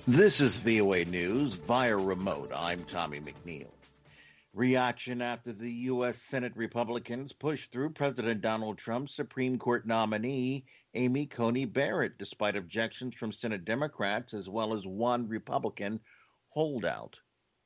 This is VOA News via remote. I'm Tommy McNeil. Reaction after the U.S. Senate Republicans pushed through President Donald Trump's Supreme Court nominee, Amy Coney Barrett, despite objections from Senate Democrats as well as one Republican holdout.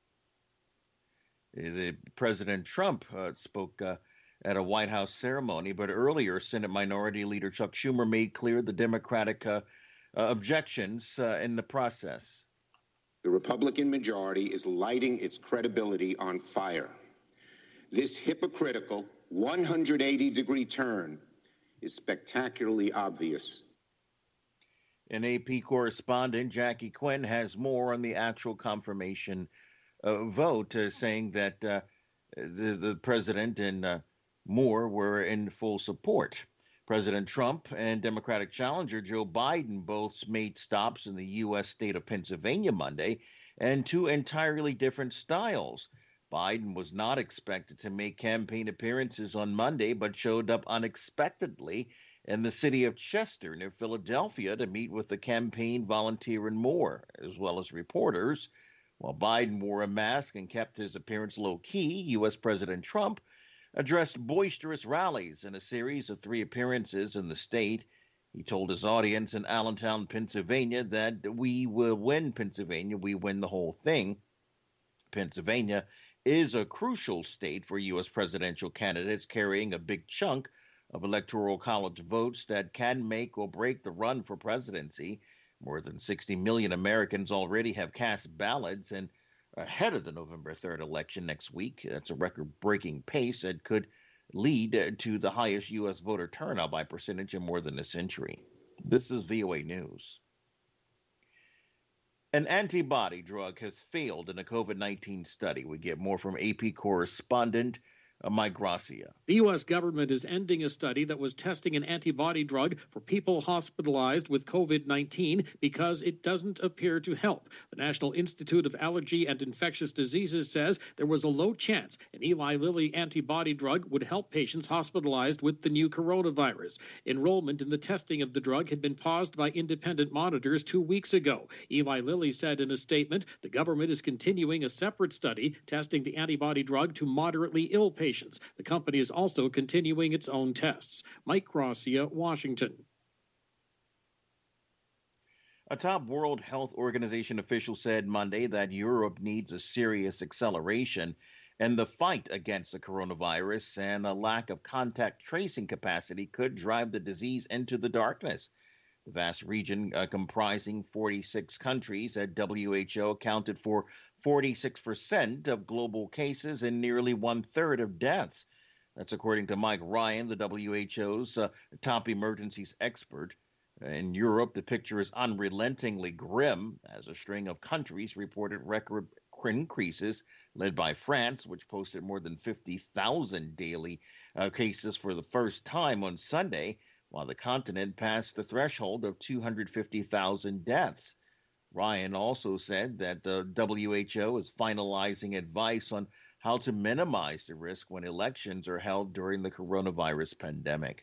President Trump spoke at a White House ceremony, but earlier Senate Minority Leader Chuck Schumer made clear the Democratic objections in the process. The Republican majority is lighting its credibility on fire. This hypocritical 180-degree turn is spectacularly obvious. An AP correspondent, Jackie Quinn, has more on the actual confirmation vote, saying that the president and Moore were in full support. President Trump and Democratic challenger Joe Biden both made stops in the U.S. state of Pennsylvania Monday, and two entirely different styles. Biden was not expected to make campaign appearances on Monday, but showed up unexpectedly in the city of Chester near Philadelphia to meet with the campaign volunteer and Moore, as well as reporters. While Biden wore a mask and kept his appearance low-key, U.S. President Trump addressed boisterous rallies in a series of 3 appearances in the state. He told his audience in Allentown, Pennsylvania, that we will win Pennsylvania. We win the whole thing. Pennsylvania is a crucial state for U.S. presidential candidates, carrying a big chunk of electoral college votes that can make or break the run for presidency. More than 60 million Americans already have cast ballots, and ahead of the November 3rd election next week. That's a record-breaking pace that could lead to the highest U.S. voter turnout by percentage in more than a century. This is VOA News. An antibody drug has failed in a COVID-19 study. We get more from AP correspondent Mike Gracia. The U.S. government is ending a study that was testing an antibody drug for people hospitalized with COVID-19 because it doesn't appear to help. The National Institute of Allergy and Infectious Diseases says there was a low chance an Eli Lilly antibody drug would help patients hospitalized with the new coronavirus. Enrollment in the testing of the drug had been paused by independent monitors 2 weeks ago. Eli Lilly said in a statement the government is continuing a separate study testing the antibody drug to moderately ill patients. The company is also continuing its own tests. Mike Gracia, Washington. A top World Health Organization official said Monday that Europe needs a serious acceleration in the fight against the coronavirus, and a lack of contact tracing capacity could drive the disease into the darkness. The vast region comprising 46 countries at WHO accounted for 46% of global cases and nearly 1/3 of deaths. That's according to Mike Ryan, the WHO's top emergencies expert. In Europe, the picture is unrelentingly grim as a string of countries reported record increases, led by France, which posted more than 50,000 daily cases for the first time on Sunday, while the continent passed the threshold of 250,000 deaths. Ryan also said that the WHO is finalizing advice on how to minimize the risk when elections are held during the coronavirus pandemic.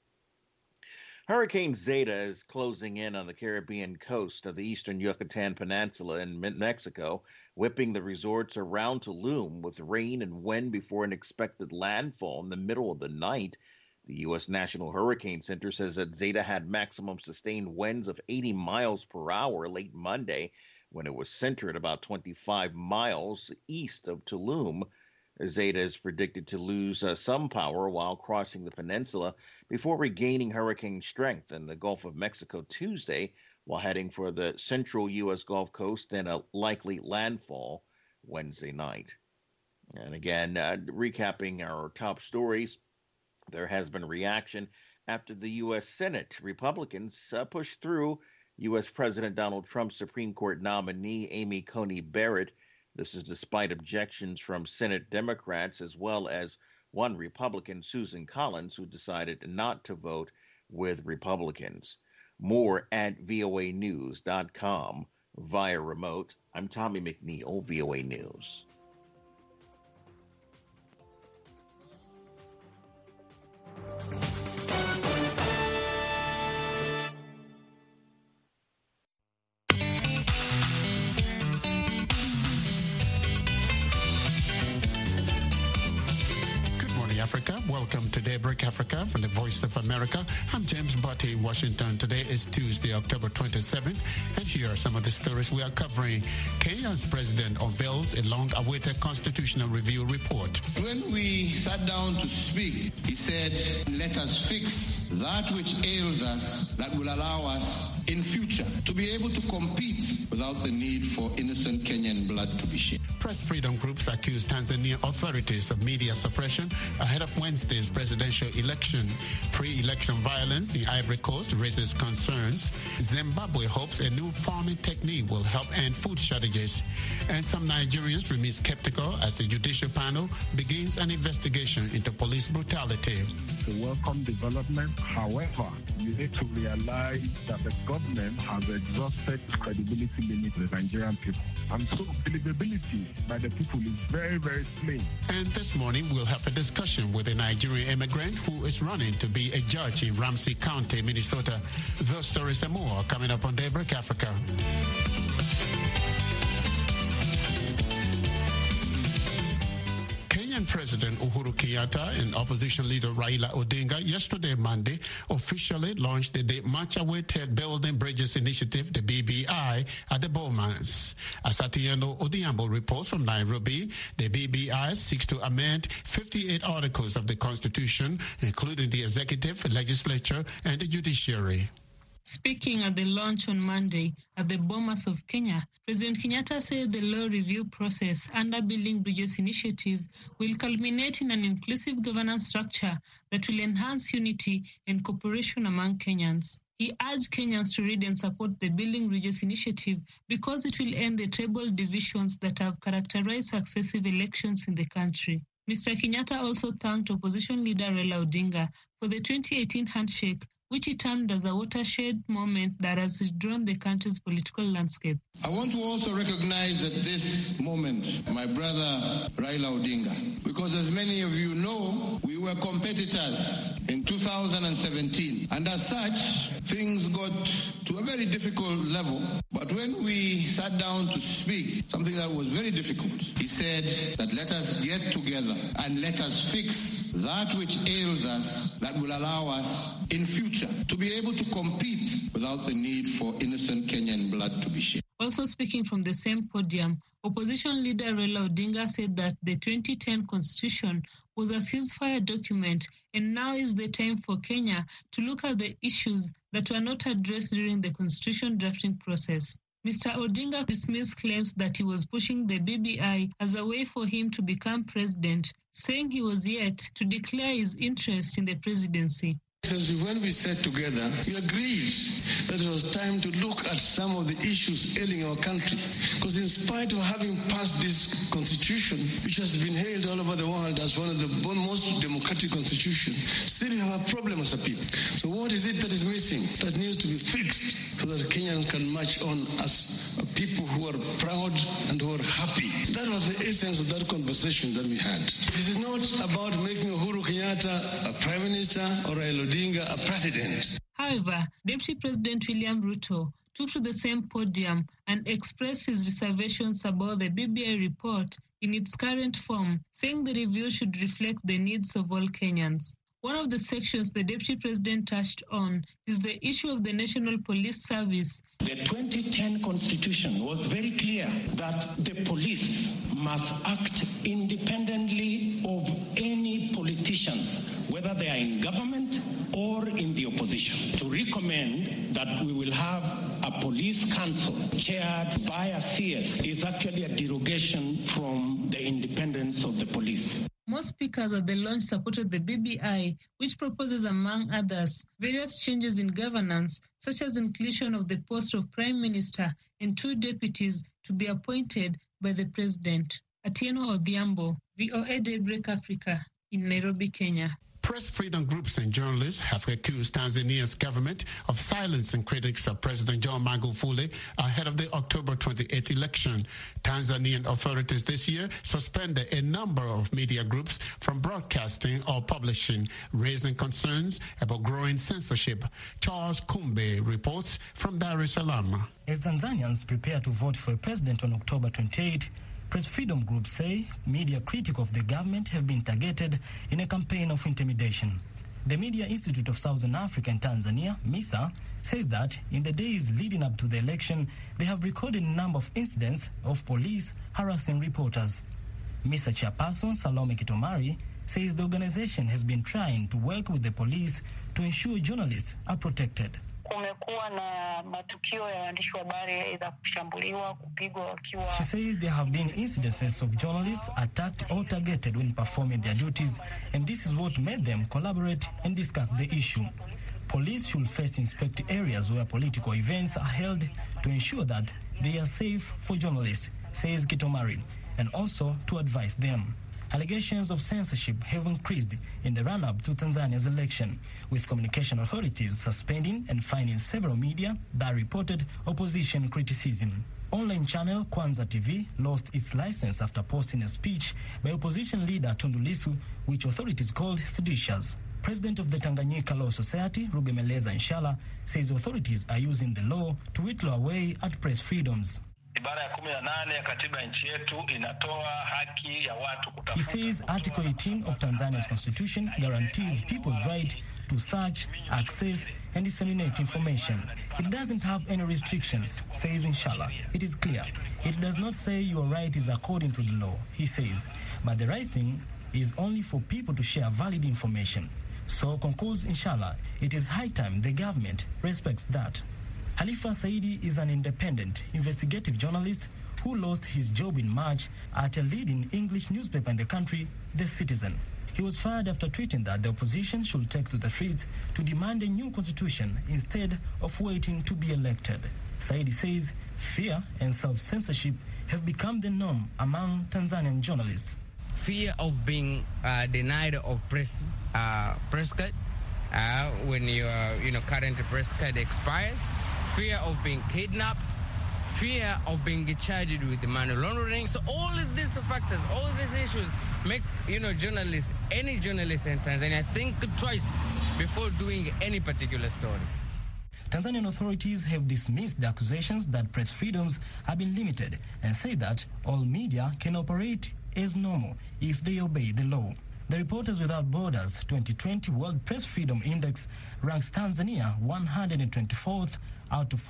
Hurricane Zeta is closing in on the Caribbean coast of the eastern Yucatan Peninsula in Mexico, whipping the resorts around Tulum with rain and wind before an expected landfall in the middle of the night. The U.S. National Hurricane Center says that Zeta had maximum sustained winds of 80 miles per hour late Monday when it was centered about 25 miles east of Tulum. Zeta is predicted to lose some power while crossing the peninsula before regaining hurricane strength in the Gulf of Mexico Tuesday while heading for the central U.S. Gulf Coast and a likely landfall Wednesday night. And again, recapping our top stories. There has been reaction after the U.S. Senate Republicans pushed through U.S. President Donald Trump's Supreme Court nominee, Amy Coney Barrett. This is despite objections from Senate Democrats as well as one Republican, Susan Collins, who decided not to vote with Republicans. More at voanews.com via remote. I'm Tommy McNeil, VOA News. welcome to Daybreak Africa from the Voice of America. I'm James Butte in Washington. Today is Tuesday, October 27th, and here are some of the stories we are covering. Kenya's president unveils a long-awaited constitutional review report. When we sat down to speak, he said, let us fix that which ails us that will allow us in future to be able to compete without the need for innocent Kenyan blood to be shed. Press freedom groups accuse Tanzania authorities of media suppression ahead of Wednesday's presidential election. Pre-election violence in Ivory Coast raises concerns. Zimbabwe hopes a new farming technique will help end food shortages. And some Nigerians remain skeptical as the judicial panel begins an investigation into police brutality. It's a welcome development. However, you need to realize that the government has exhausted its credibility limit to the Nigerian people. And so believability by the people is very, very slim. And this morning, we'll have a discussion with a Nigerian immigrant who is running to be a judge in Ramsey County, Minnesota. Those stories and more are coming up on Daybreak Africa. Kenyan President Uhuru Kenyatta and opposition leader Raila Odinga yesterday, Monday, officially launched the much-awaited Building Bridges Initiative, the BBI, at the Bomas. As Atieno Odiambo reports from Nairobi, the BBI seeks to amend 58 articles of the Constitution, including the executive, legislature, and the judiciary. Speaking at the launch on Monday at the Bomas of Kenya, President Kenyatta said the law review process under Building Bridges Initiative will culminate in an inclusive governance structure that will enhance unity and cooperation among Kenyans. He urged Kenyans to read and support the Building Bridges Initiative because it will end the tribal divisions that have characterized successive elections in the country. Mr. Kenyatta also thanked opposition leader Raila Odinga for the 2018 handshake, which he termed as a watershed moment that has drawn the country's political landscape. I want to also recognize at this moment my brother Raila Odinga, because as many of you know, we were competitors in 2017, and as such, things got to a very difficult level. But when we sat down to speak, something that was very difficult, he said that let us get together and let us fix that which ails us that will allow us in future to be able to compete without the need for innocent Kenyan blood to be shed. Also speaking from the same podium, opposition leader Raila Odinga said that the 2010 Constitution was a ceasefire document, and now is the time for Kenya to look at the issues that were not addressed during the Constitution drafting process. Mr. Odinga dismissed claims that he was pushing the BBI as a way for him to become president, saying he was yet to declare his interest in the presidency. When we sat together, we agreed that it was time to look at some of the issues ailing our country. Because in spite of having passed this constitution, which has been hailed all over the world as one of the most democratic constitutions, still we have a problem as a people. So what is it that is missing that needs to be fixed so that Kenyans can march on as a people who are proud and who are happy? That was the essence of that conversation that we had. This is not about making Uhuru Kenyatta a prime minister or a a president. However, Deputy President William Ruto took to the same podium and expressed his reservations about the BBI report in its current form, saying the review should reflect the needs of all Kenyans. One of the sections the Deputy President touched on is the issue of the National Police Service. The 2010 Constitution was very clear that the police must act independently of any politicians, whether they are in government or in the opposition. To recommend that we will have a police council chaired by a CS is actually a derogation from the independence of the police. Most speakers at the launch supported the BBI, which proposes, among others, various changes in governance, such as inclusion of the post of Prime Minister and 2 deputies to be appointed by the President. Atieno Odiambo, VOA Daybreak Africa, in Nairobi, Kenya. Press freedom groups and journalists have accused Tanzania's government of silencing critics of President John Magufuli ahead of the October 28 election. Tanzanian authorities this year suspended a number of media groups from broadcasting or publishing, raising concerns about growing censorship. Charles Kumbe reports from Dar es Salaam. As Tanzanians prepare to vote for a president on October 28, Press freedom groups say media critical of the government have been targeted in a campaign of intimidation. The Media Institute of Southern Africa and Tanzania, MISA, says that in the days leading up to the election, they have recorded a number of incidents of police harassing reporters. MISA chairperson Salome Kitomari says the organization has been trying to work with the police to ensure journalists are protected. She says there have been incidences of journalists attacked or targeted when performing their duties, and this is what made them collaborate and discuss the issue. Police should first inspect areas where political events are held to ensure that they are safe for journalists, says Kitomari, and also to advise them. Allegations of censorship have increased in the run-up to Tanzania's election, with communication authorities suspending and fining several media that reported opposition criticism. Online channel Kwanza TV lost its license after posting a speech by opposition leader Tundu Lissu, which authorities called seditious. President of the Tanganyika Law Society, Rugemeleza Nshala, says authorities are using the law to whittle away at press freedoms. He says Article 18 of Tanzania's constitution guarantees people's right to search, access, and disseminate information. It doesn't have any restrictions, says Nshala. It is clear. It does not say your right is according to the law, he says, but the right thing is only for people to share valid information. So, concludes Nshala, it is high time the government respects that. Halifa Saidi is an independent investigative journalist who lost his job in March at a leading English newspaper in the country, The Citizen. He was fired after tweeting that the opposition should take to the streets to demand a new constitution instead of waiting to be elected. Saidi says fear and self-censorship have become the norm among Tanzanian journalists. Fear of being denied of press card when your current press card expires. Fear of being kidnapped, fear of being charged with money laundering. So all of these factors, all of these issues make, journalists, any journalist in Tanzania think twice before doing any particular story. Tanzanian authorities have dismissed the accusations that press freedoms have been limited and say that all media can operate as normal if they obey the law. The Reporters Without Borders 2020 World Press Freedom Index ranks Tanzania 124th out of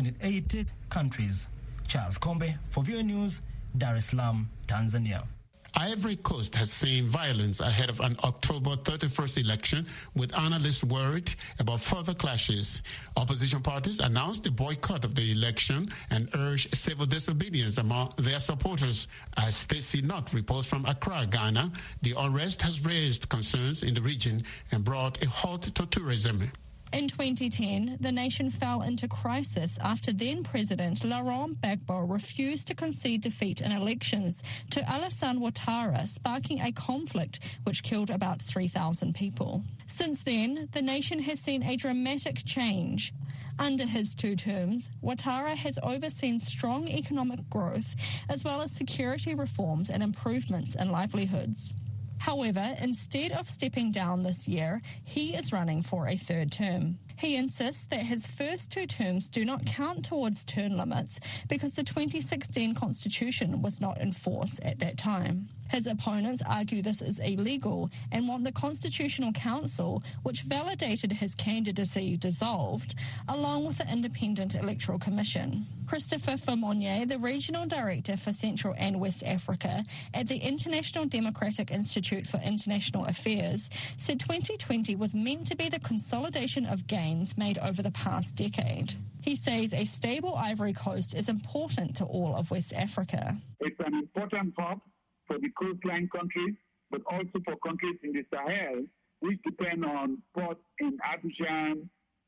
180 countries. Charles Kombe for VOA News, Dar es Salaam, Tanzania. Ivory Coast has seen violence ahead of an October 31st election, with analysts worried about further clashes. Opposition parties announced the boycott of the election and urged civil disobedience among their supporters. As Stacey Knott reports from Accra, Ghana, the unrest has raised concerns in the region and brought a halt to tourism. In 2010, the nation fell into crisis after then-President Laurent Gbagbo refused to concede defeat in elections to Alassane Ouattara, sparking a conflict which killed about 3,000 people. Since then, the nation has seen a dramatic change. Under his 2 terms, Ouattara has overseen strong economic growth as well as security reforms and improvements in livelihoods. However, instead of stepping down this year, he is running for a 3rd term. He insists that his first 2 terms do not count towards term limits because the 2016 constitution was not in force at that time. His opponents argue this is illegal and want the Constitutional Council, which validated his candidacy, dissolved, along with the Independent Electoral Commission. Christopher Fourmonnier, the Regional Director for Central and West Africa at the International Democratic Institute for International Affairs, said 2020 was meant to be the consolidation of gains made over the past decade. He says a stable Ivory Coast is important to all of West Africa. It's an important hub for the coastline countries, but also for countries in the Sahel, which depend on ports in Abidjan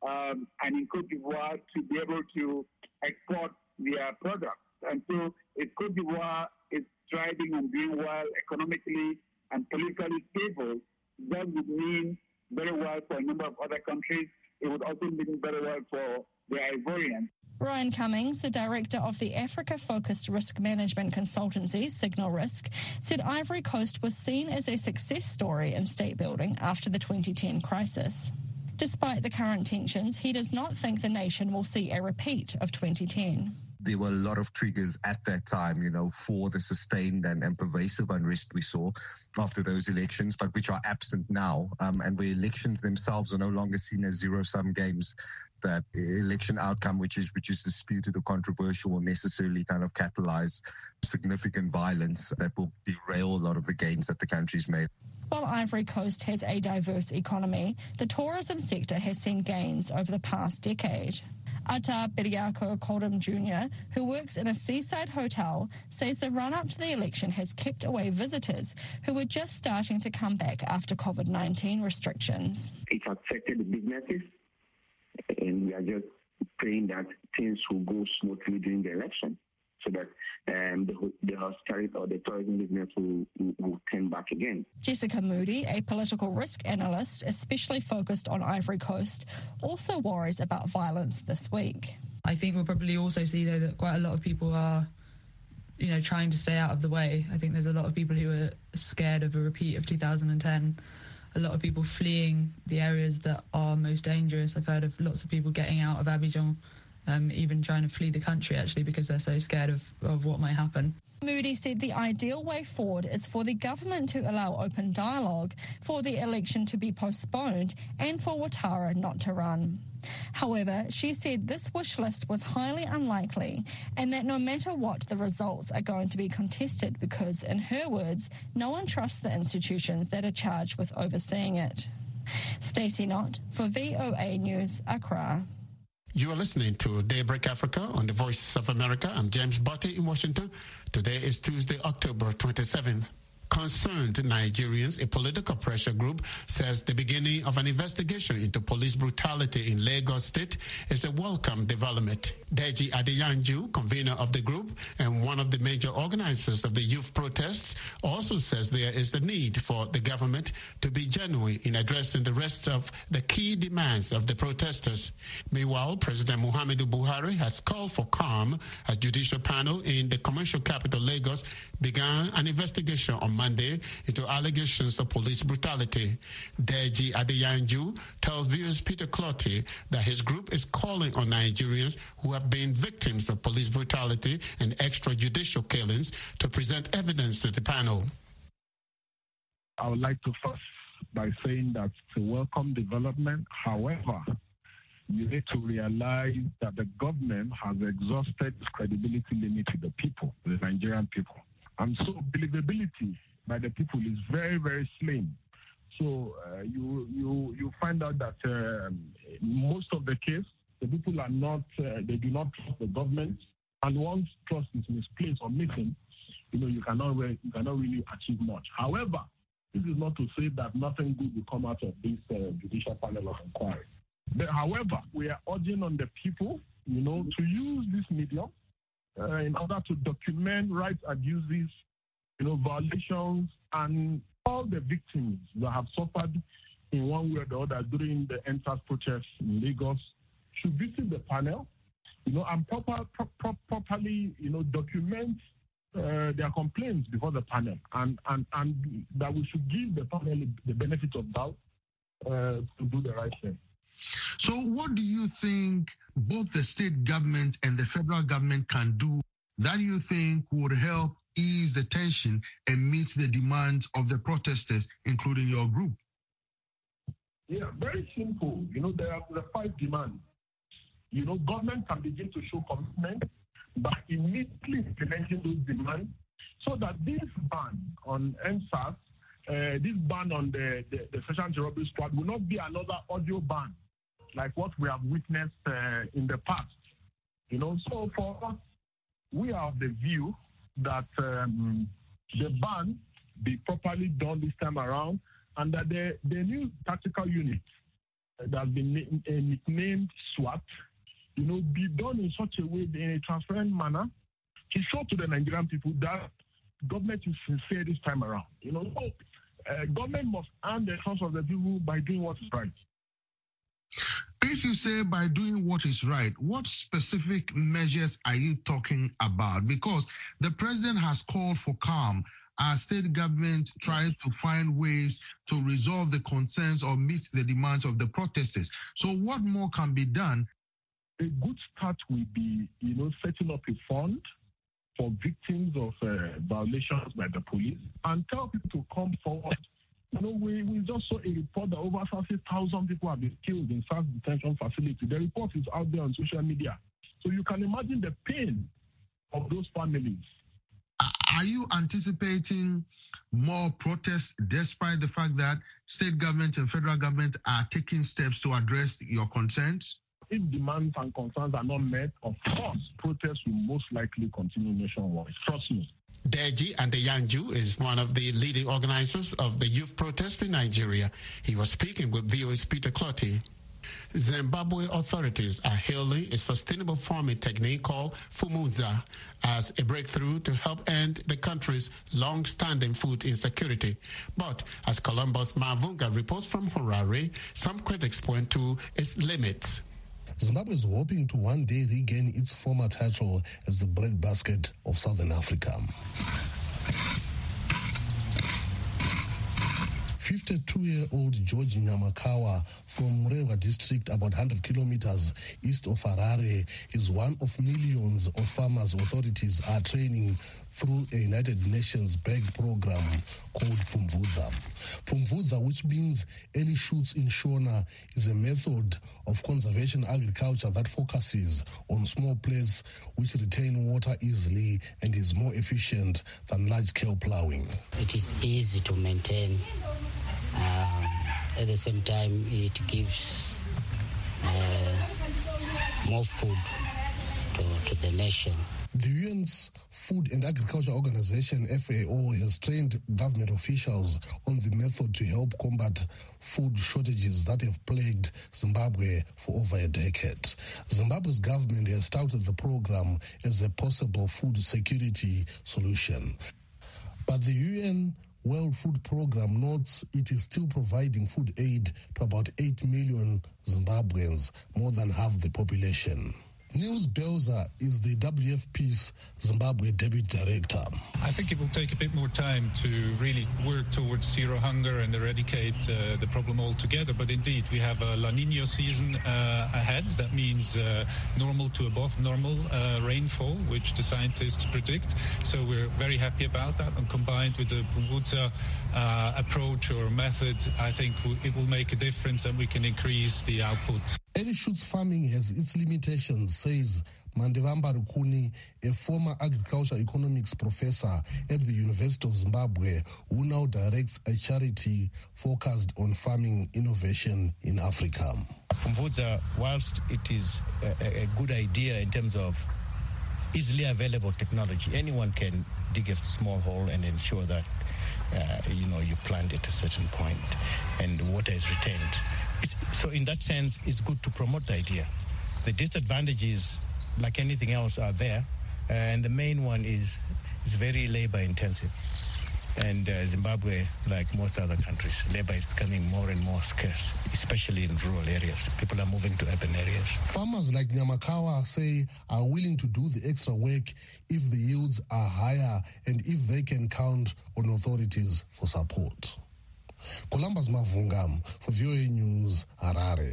and in Côte d'Ivoire to be able to export their products. And so if Côte d'Ivoire is thriving and doing well economically and politically stable, that would mean very well for a number of other countries. It would also mean very well for the Ivorians. Ryan Cummings, the director of the Africa-focused risk management consultancy Signal Risk, said Ivory Coast was seen as a success story in state building after the 2010 crisis. Despite the current tensions, he does not think the nation will see a repeat of 2010. There were a lot of triggers at that time, for the sustained and pervasive unrest we saw after those elections, but which are absent now, and where elections themselves are no longer seen as zero-sum games. That election outcome, which is disputed or controversial, will necessarily kind of catalyze significant violence that will derail a lot of the gains that the country's made. While Ivory Coast has a diverse economy, the tourism sector has seen gains over the past decade. Ata Biriako Koldum Jr., who works in a seaside hotel, says the run-up to the election has kept away visitors who were just starting to come back after COVID-19 restrictions. It affected the businesses, and we are just praying that things will go smoothly during the election so that the hospitality or the tourism business will turn back again. Jessica Moody, a political risk analyst especially focused on Ivory Coast, also worries about violence this week. I think we'll probably also see, though, that quite a lot of people are, trying to stay out of the way. I think there's a lot of people who are scared of a repeat of 2010. A lot of people fleeing the areas that are most dangerous. I've heard of lots of people getting out of Abidjan, even trying to flee the country, actually, because they're so scared of what might happen. Moody said the ideal way forward is for the government to allow open dialogue, for the election to be postponed, and for Ouattara not to run. However, she said this wish list was highly unlikely and that no matter what, the results are going to be contested because, in her words, no one trusts the institutions that are charged with overseeing it. Stacey Knott for VOA News, Accra. You are listening to Daybreak Africa on the Voice of America. I'm James Botte in Washington. Today is Tuesday, October 27th. Concerned Nigerians, a political pressure group, says the beginning of an investigation into police brutality in Lagos State is a welcome development. Deji Adeyanju, convener of the group and one of the major organizers of the youth protests, also says there is the need for the government to be genuine in addressing the rest of the key demands of the protesters. Meanwhile, President Muhammadu Buhari has called for calm as judicial panel in the commercial capital Lagos began an investigation on Monday into allegations of police brutality. Deji Adeyanju tells viewers Peter Clotty that his group is calling on Nigerians who have been victims of police brutality and extrajudicial killings to present evidence to the panel. I would like to first by saying that it's a welcome development. However, you need to realize that the government has exhausted its credibility limit to the people, the Nigerian people. And so believability by the people is very, very slim. So you find out that most of the case, the people are not, they do not trust the government. And once trust is misplaced or missing, you cannot really achieve much. However, this is not to say that nothing good will come out of this judicial panel of inquiry. But however, we are urging on the people, to use this medium in order to document rights abuses, violations, and all the victims that have suffered in one way or the other during the EndSARS protests in Lagos should visit the panel, and properly, document their complaints before the panel, and that we should give the panel the benefit of doubt to do the right thing. So what do you think both the state government and the federal government can do that you think would help ease the tension and meet the demands of the protesters, including your group? Yeah, very simple. There are the 5 demands. Government can begin to show commitment by immediately implementing those demands so that this ban on EndSARS, this ban on the Special Anti-Robbery Squad will not be another audio ban like what we have witnessed in the past. So for us, we are of the view that the ban be properly done this time around, and that the new tactical unit that has been nicknamed SWAT, be done in such a way, in a transparent manner, to show to the Nigerian people that government is sincere this time around. Government must earn the trust of the people by doing what is right. If you say by doing what is right, what specific measures are you talking about? Because the president has called for calm as state government tries to find ways to resolve the concerns or meet the demands of the protesters. So what more can be done? a good start will be, setting up a fund for victims of violations by the police and tell people to come forward. We just saw a report that over 30,000 people have been killed in SARS detention facility. The report is out there on social media. So you can imagine the pain of those families. Are you anticipating more protests despite the fact that state government and federal government are taking steps to address your concerns? If demands and concerns are not met, of course, protests will most likely continue nationwide. Trust me. Deji Adeyanju is one of the leading organizers of the youth protest in Nigeria. He was speaking with VOA's Peter Clotty. Zimbabwe authorities are hailing a sustainable farming technique called Fumuza as a breakthrough to help end the country's long-standing food insecurity. But as Columbus Mavunga reports from Harare, some critics point to its limits. Zimbabwe is hoping to one day regain its former title as the breadbasket of Southern Africa. 52-year-old George Nyamakawa from Murewa district, about 100 kilometers east of Harare, is one of millions of farmers authorities are training through a United Nations-backed program called Pfumvudza. Pfumvudza, which means early shoots in Shona, is a method of conservation agriculture that focuses on small places which retain water easily and is more efficient than large-scale plowing. It is easy to maintain. At the same time, it gives more food to the nation. The UN's Food and Agriculture Organization, FAO, has trained government officials on the method to help combat food shortages that have plagued Zimbabwe for over a decade. Zimbabwe's government has touted the program as a possible food security solution. But the UN World Food Program notes it is still providing food aid to about 8 million Zimbabweans, more than half the population. Niels Belzer is the WFP's Zimbabwe Deputy Director. I think it will take a bit more time to really work towards zero hunger and eradicate the problem altogether. But indeed, we have a La Nina season ahead. That means normal to above normal rainfall, which the scientists predict. So we're very happy about that. And combined with the Pfumvudza approach or method, I think it will make a difference and we can increase the output. Early shoots farming has its limitations, says Mandevamba Rukuni, a former agriculture economics professor at the University of Zimbabwe, who now directs a charity focused on farming innovation in Africa. Pfumvudza, whilst it is a good idea in terms of easily available technology, anyone can dig a small hole and ensure that you plant at a certain point and water is retained. So in that sense, it's good to promote the idea. The disadvantages, like anything else, are there. And the main one is very labor intensive. And Zimbabwe, like most other countries, labor is becoming more and more scarce, especially in rural areas. People are moving to urban areas. Farmers like Nyamakawa say are willing to do the extra work if the yields are higher and if they can count on authorities for support. Columbus Mavunga for VOA News, Harare.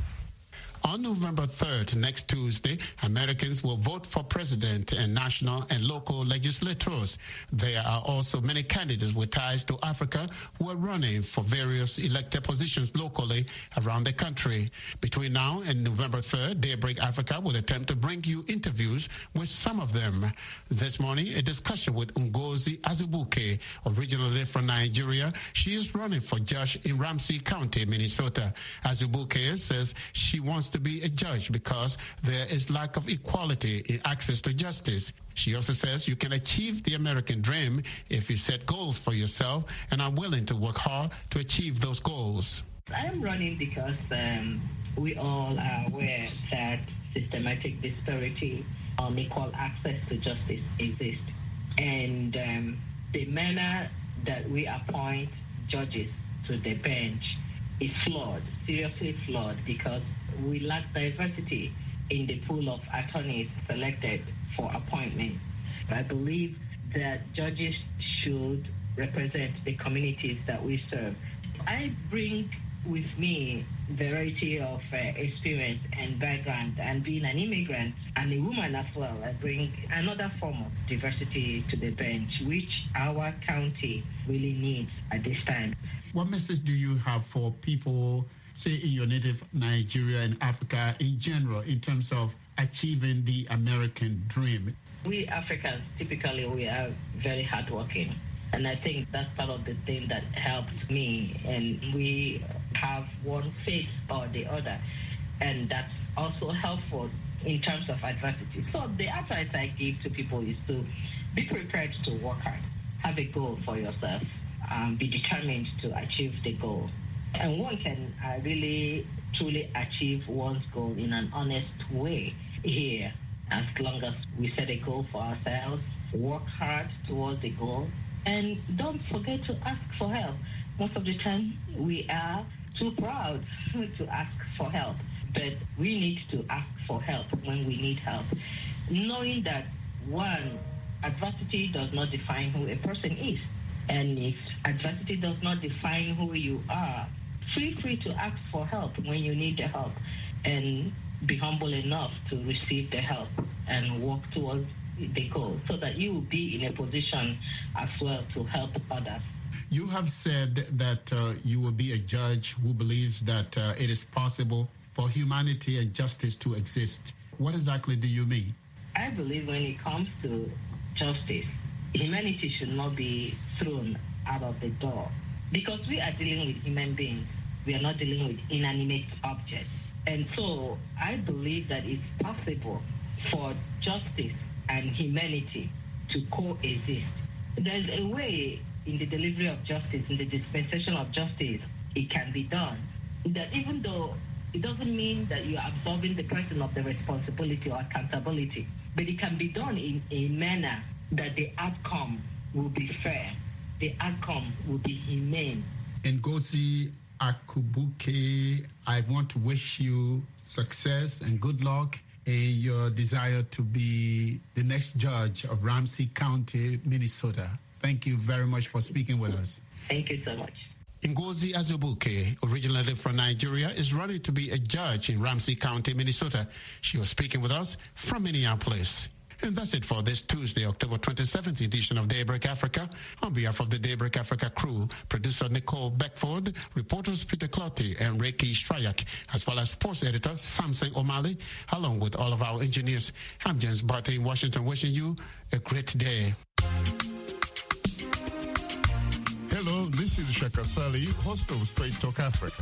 On November 3rd, next Tuesday, Americans will vote for president and national and local legislators. There are also many candidates with ties to Africa who are running for various elected positions locally around the country. Between now and November 3rd, Daybreak Africa will attempt to bring you interviews with some of them. This morning, a discussion with Ngozi Azubuke, originally from Nigeria. She is running for judge in Ramsey County, Minnesota. Azubuke says she wants to be a judge because there is lack of equality in access to justice. She also says you can achieve the American dream if you set goals for yourself and are willing to work hard to achieve those goals. I am running because we all are aware that systematic disparity, unequal access to justice exists. And the manner that we appoint judges to the bench is flawed, seriously flawed, because we lack diversity in the pool of attorneys selected for appointment. I believe that judges should represent the communities that we serve. I bring with me variety of experience and background, and being an immigrant and a woman as well, I bring another form of diversity to the bench, which our county really needs at this time. What message do you have for people, say, in your native Nigeria and Africa in general, in terms of achieving the American dream? We Africans, typically, we are very hardworking. And I think that's part of the thing that helped me. And we have one faith or the other. And that's also helpful in terms of adversity. So the advice I give to people is to be prepared to work hard. Have a goal for yourself. Be determined to achieve the goal. And one can really, truly achieve one's goal in an honest way here, as long as we set a goal for ourselves, work hard towards the goal, and don't forget to ask for help. Most of the time, we are too proud to ask for help, but we need to ask for help when we need help. Knowing that, one, adversity does not define who a person is. And if adversity does not define who you are, feel free to ask for help when you need the help, and be humble enough to receive the help and work towards the goal so that you will be in a position as well to help others. You have said that you will be a judge who believes that it is possible for humanity and justice to exist. What exactly do you mean? I believe when it comes to justice, humanity should not be thrown out of the door, because we are dealing with human beings. We are not dealing with inanimate objects. And so I believe that it's possible for justice and humanity to coexist. There's a way in the delivery of justice, in the dispensation of justice, it can be done. That even though it doesn't mean that you are absolving the person of the responsibility or accountability, but it can be done in a manner that the outcome will be fair, the outcome will be humane. Ngozi Akubuke, I want to wish you success and good luck in your desire to be the next judge of Ramsey County, Minnesota. Thank you very much for speaking with us. Thank you so much. Ngozi Azubuke, originally from Nigeria, is running to be a judge in Ramsey County, Minnesota. She was speaking with us from Minneapolis. And that's it for this Tuesday, October 27th edition of Daybreak Africa. On behalf of the Daybreak Africa crew, producer Nicole Beckford, reporters Peter Clottey and Reiki Strayak, as well as sports editor Samson O'Malley, along with all of our engineers. I'm James Barty in Washington, wishing you a great day. Hello, this is Shaka Sali, host of Straight Talk Africa.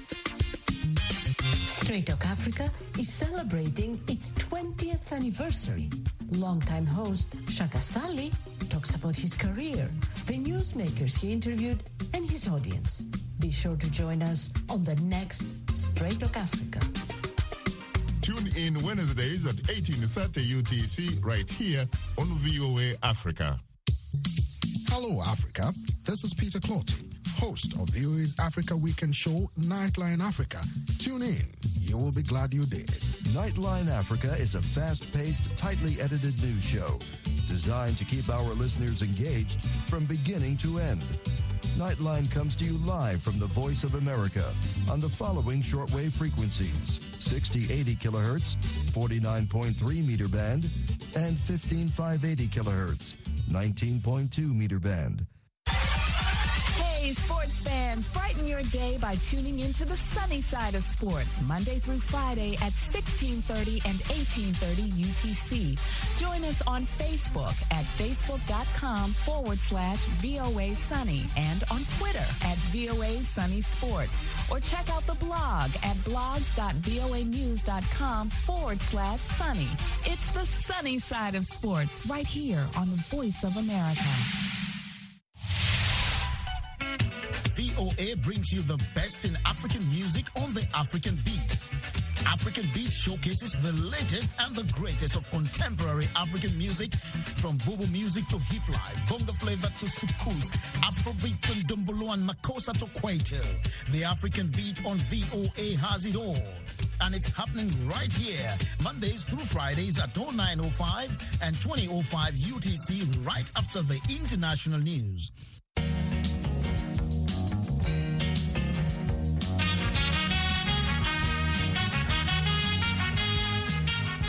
Straight Talk Africa is celebrating its 20th anniversary. Longtime host Shaka Sali talks about his career, the newsmakers he interviewed, and his audience. Be sure to join us on the next Straight Talk Africa. Tune in Wednesdays at 18:30 UTC right here on VOA Africa. Hello, Africa. This is Peter Clottey, host of VOA's Africa Weekend Show, Nightline Africa. Tune in. You will be glad you did. Nightline Africa is a fast-paced, tightly edited news show designed to keep our listeners engaged from beginning to end. Nightline comes to you live from the Voice of America on the following shortwave frequencies: 6080 kilohertz, 49.3 meter band, and 15580 kilohertz, 19.2 meter band. Hey, sports fans, brighten your day by tuning into the sunny side of sports, Monday through Friday at 1630 and 1830 UTC. Join us on Facebook at facebook.com/VOA Sunny and on Twitter at VOA Sunny Sports. Or check out the blog at blogs.voanews.com/sunny. It's the sunny side of sports right here on the Voice of America. VOA brings you the best in African music on the African Beat. African Beat showcases the latest and the greatest of contemporary African music, from boobo music to hip life, bongo flavor to soukous, Afrobeat to Ndombolo and Makossa to Kwaito. The African Beat on VOA has it all. And it's happening right here, Mondays through Fridays at 09:05 and 20:05 UTC, right after the international news.